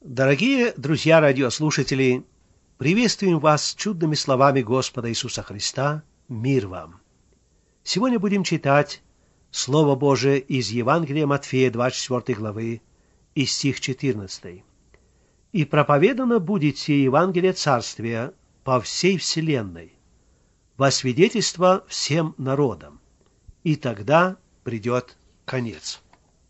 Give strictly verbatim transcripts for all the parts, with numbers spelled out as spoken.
Дорогие друзья-радиослушатели, приветствуем вас чудными словами Господа Иисуса Христа. Мир вам! Сегодня будем читать Слово Божие из Евангелия Матфея, двадцать четвёртой главы, и стих четырнадцатый. «И проповедано будет сие Евангелие Царствия по всей вселенной, во свидетельство всем народам, и тогда придет конец».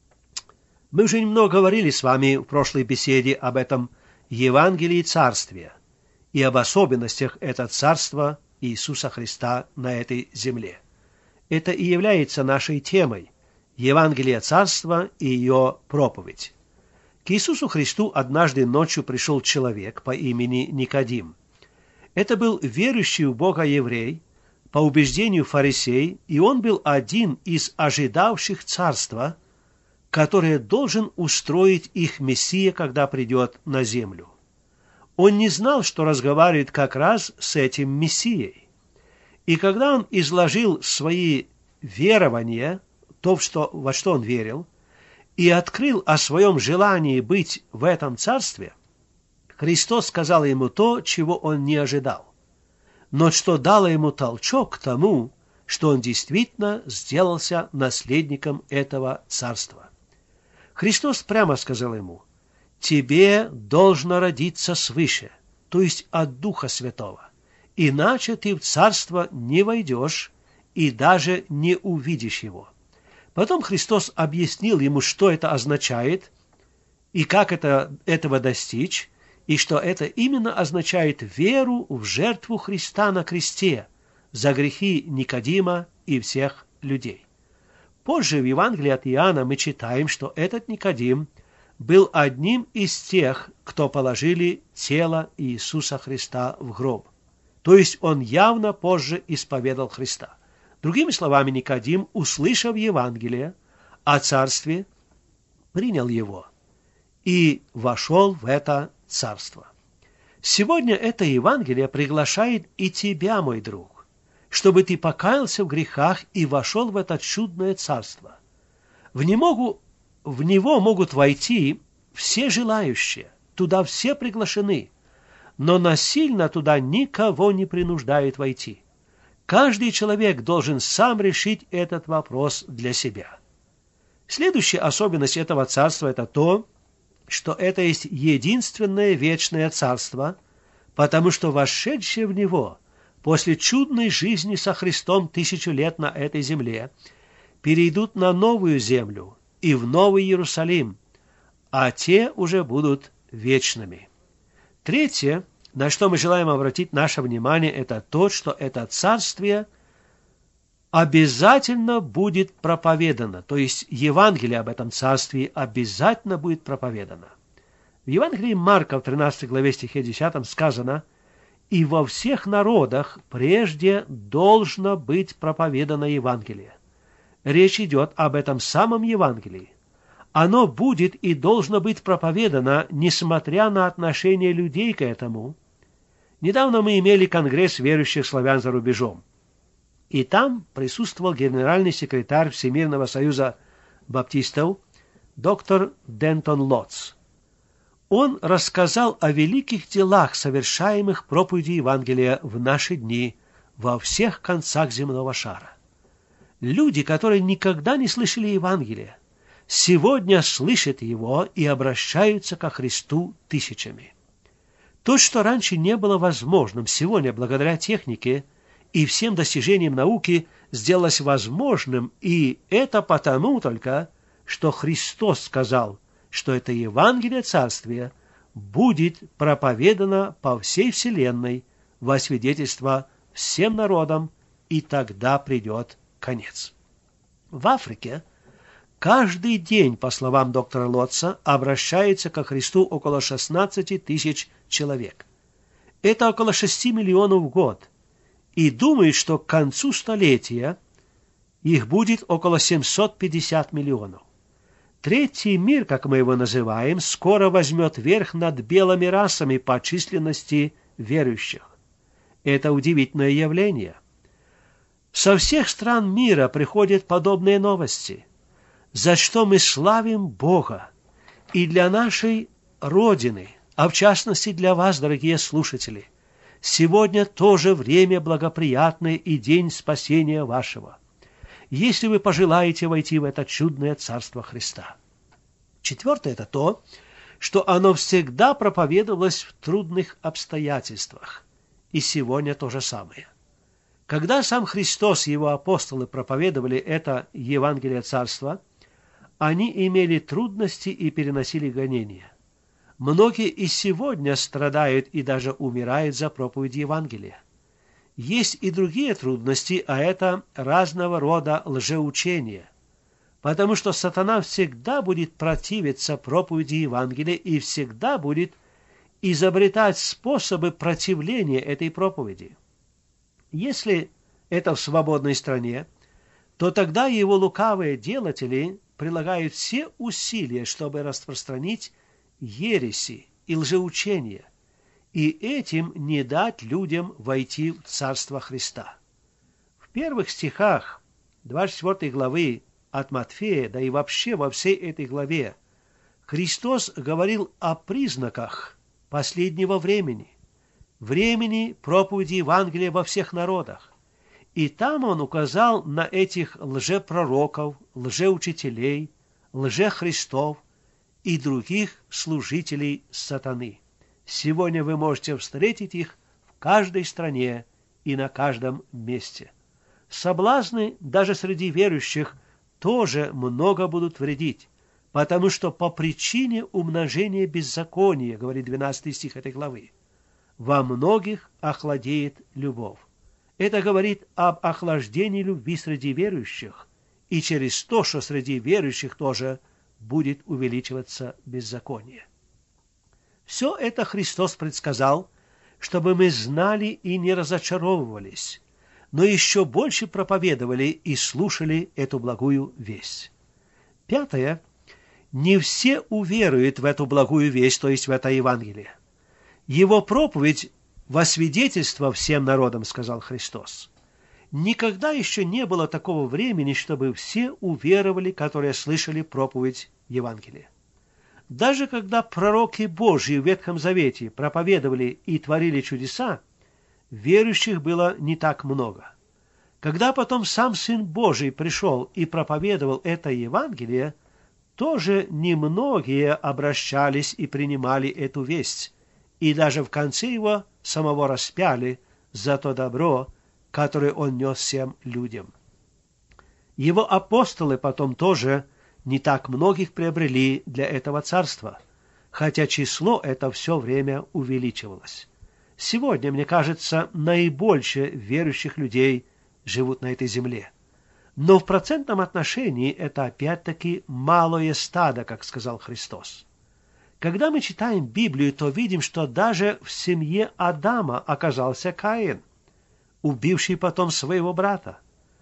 Мы уже немного говорили с вами в прошлой беседе об этом Евангелии Царствия и об особенностях этого Царства Иисуса Христа на этой земле. Это и является нашей темой – Евангелие Царства и ее проповедь. К Иисусу Христу однажды ночью пришел человек по имени Никодим. Это был верующий в Бога еврей, по убеждению фарисей, и он был один из ожидавших Царства, которое должен устроить их Мессия, когда придет на землю. Он не знал, что разговаривает как раз с этим Мессией. И когда он изложил свои верования, то, что, во что он верил, и открыл о своем желании быть в этом царстве, Христос сказал ему то, чего он не ожидал, но что дало ему толчок к тому, что он действительно сделался наследником этого царства. Христос прямо сказал ему: «Тебе должно родиться свыше, то есть от Духа Святого, иначе ты в царство не войдешь и даже не увидишь его». Потом Христос объяснил ему, что это означает и как это, этого достичь, и что это именно означает веру в жертву Христа на кресте за грехи Никодима и всех людей. Позже в Евангелии от Иоанна мы читаем, что этот Никодим был одним из тех, кто положили тело Иисуса Христа в гроб. То есть он явно позже исповедал Христа. Другими словами, Никодим, услышав Евангелие о царстве, принял его и вошел в это царство. Сегодня это Евангелие приглашает и тебя, мой друг, чтобы ты покаялся в грехах и вошел в это чудное царство. В него, в него могут войти все желающие, туда все приглашены, но насильно туда никого не принуждают войти. Каждый человек должен сам решить этот вопрос для себя. Следующая особенность этого царства – это то, что это есть единственное вечное царство, потому что вошедшие в него после чудной жизни со Христом тысячу лет на этой земле перейдут на новую землю и в Новый Иерусалим, а те уже будут вечными. Третье, на что мы желаем обратить наше внимание, это то, что это царствие обязательно будет проповедано, то есть Евангелие об этом царстве обязательно будет проповедано. В Евангелии Марка в тринадцатой главе стихе десятом сказано: «И во всех народах прежде должно быть проповедано Евангелие». Речь идет об этом самом Евангелии. Оно будет и должно быть проповедано, несмотря на отношение людей к этому. Недавно мы имели конгресс верующих славян за рубежом. И там присутствовал генеральный секретарь Всемирного союза баптистов доктор Дентон Лотс. Он рассказал о великих делах, совершаемых проповедью Евангелия в наши дни во всех концах земного шара. Люди, которые никогда не слышали Евангелия, сегодня слышат его и обращаются ко Христу тысячами. То, что раньше не было возможным, сегодня, благодаря технике и всем достижениям науки, сделалось возможным, и это потому только, что Христос сказал, что это Евангелие Царствия будет проповедано по всей вселенной во свидетельство всем народам, и тогда придет конец. В Африке каждый день, по словам доктора Лотса, обращается ко Христу около шестнадцати тысяч человек. Это около шести миллионов в год. И думают, что к концу столетия их будет около семьсот пятьдесят миллионов. Третий мир, как мы его называем, скоро возьмет верх над белыми расами по численности верующих. Это удивительное явление. Со всех стран мира приходят подобные новости, за что мы славим Бога. И для нашей Родины, а в частности для вас, дорогие слушатели, сегодня тоже время благоприятное и день спасения вашего, если вы пожелаете войти в это чудное Царство Христа. Четвертое – это то, что оно всегда проповедовалось в трудных обстоятельствах. И сегодня то же самое. Когда сам Христос и его апостолы проповедовали это Евангелие Царства, они имели трудности и переносили гонения. Многие и сегодня страдают и даже умирают за проповедь Евангелия. Есть и другие трудности, а это разного рода лжеучения, потому что сатана всегда будет противиться проповеди Евангелия и всегда будет изобретать способы противления этой проповеди. Если это в свободной стране, то тогда его лукавые делатели прилагают все усилия, чтобы распространить ереси и лжеучения, и этим не дать людям войти в Царство Христа. В первых стихах двадцать четвёртой главы от Матфея, да и вообще во всей этой главе, Христос говорил о признаках последнего времени, времени проповеди Евангелия во всех народах. И там он указал на этих лжепророков, лжеучителей, лжехристов и других служителей сатаны. Сегодня вы можете встретить их в каждой стране и на каждом месте. Соблазны даже среди верующих тоже много будут вредить, потому что по причине умножения беззакония, говорит двенадцатый стих этой главы, во многих охладеет любовь. Это говорит об охлаждении любви среди верующих, и через то, что среди верующих тоже будет увеличиваться беззаконие. Все это Христос предсказал, чтобы мы знали и не разочаровывались, но еще больше проповедовали и слушали эту благую весть. Пятое. Не все уверуют в эту благую весть, то есть в это Евангелие. Его проповедь во свидетельство всем народам, сказал Христос. Никогда еще не было такого времени, чтобы все уверовали, которые слышали проповедь Евангелия. Даже когда пророки Божьи в Ветхом Завете проповедовали и творили чудеса, верующих было не так много. Когда потом сам Сын Божий пришел и проповедовал это Евангелие, тоже немногие обращались и принимали эту весть, и даже в конце его самого распяли за то добро, которое он нес всем людям. Его апостолы потом тоже не так многих приобрели для этого царства, хотя число это все время увеличивалось. Сегодня, мне кажется, наибольше верующих людей живут на этой земле. Но в процентном отношении это опять-таки малое стадо, как сказал Христос. Когда мы читаем Библию, то видим, что даже в семье Адама оказался Каин, убивший потом своего брата.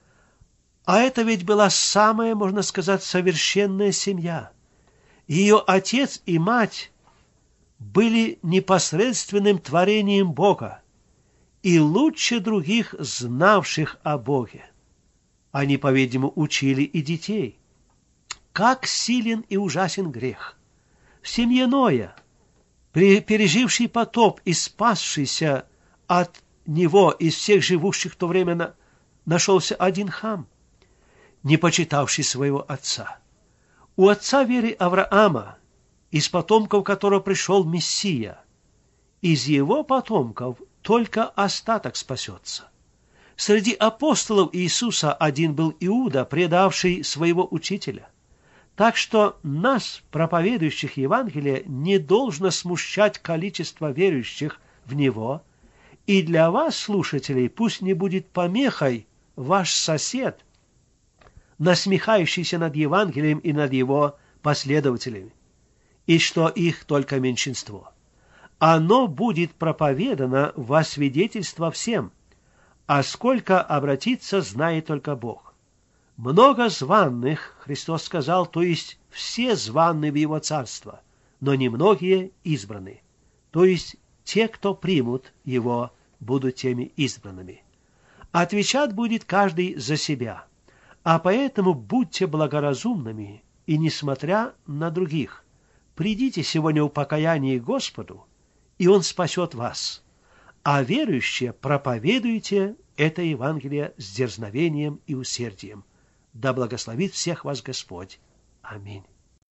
А это ведь была самая, можно сказать, совершенная семья. Ее отец и мать были непосредственным творением Бога и лучше других знавших о Боге. Они, по-видимому, учили и детей. Как силен и ужасен грех! В семье Ноя, переживший потоп и спасшийся от него из всех живущих в то время, нашелся один Хам, не почитавший своего отца. У отца веры Авраама, из потомков которого пришел Мессия, из его потомков только остаток спасется. Среди апостолов Иисуса один был Иуда, предавший своего учителя. Так что нас, проповедующих Евангелие, не должно смущать количество верующих в него, и для вас, слушателей, пусть не будет помехой ваш сосед, насмехающийся над Евангелием и над его последователями, и что их только меньшинство. Оно будет проповедано во свидетельство всем, а сколько обратиться, знает только Бог. Много званных, Христос сказал, то есть все званны в Его Царство, но немногие избраны, то есть те, кто примут Его, будут теми избранными. Отвечать будет каждый за себя, а поэтому будьте благоразумными и, несмотря на других, Придите сегодня в покаянии к Господу, и Он спасет вас. А верующие проповедуйте это Евангелие с дерзновением и усердием. Да благословит всех вас Господь. Аминь.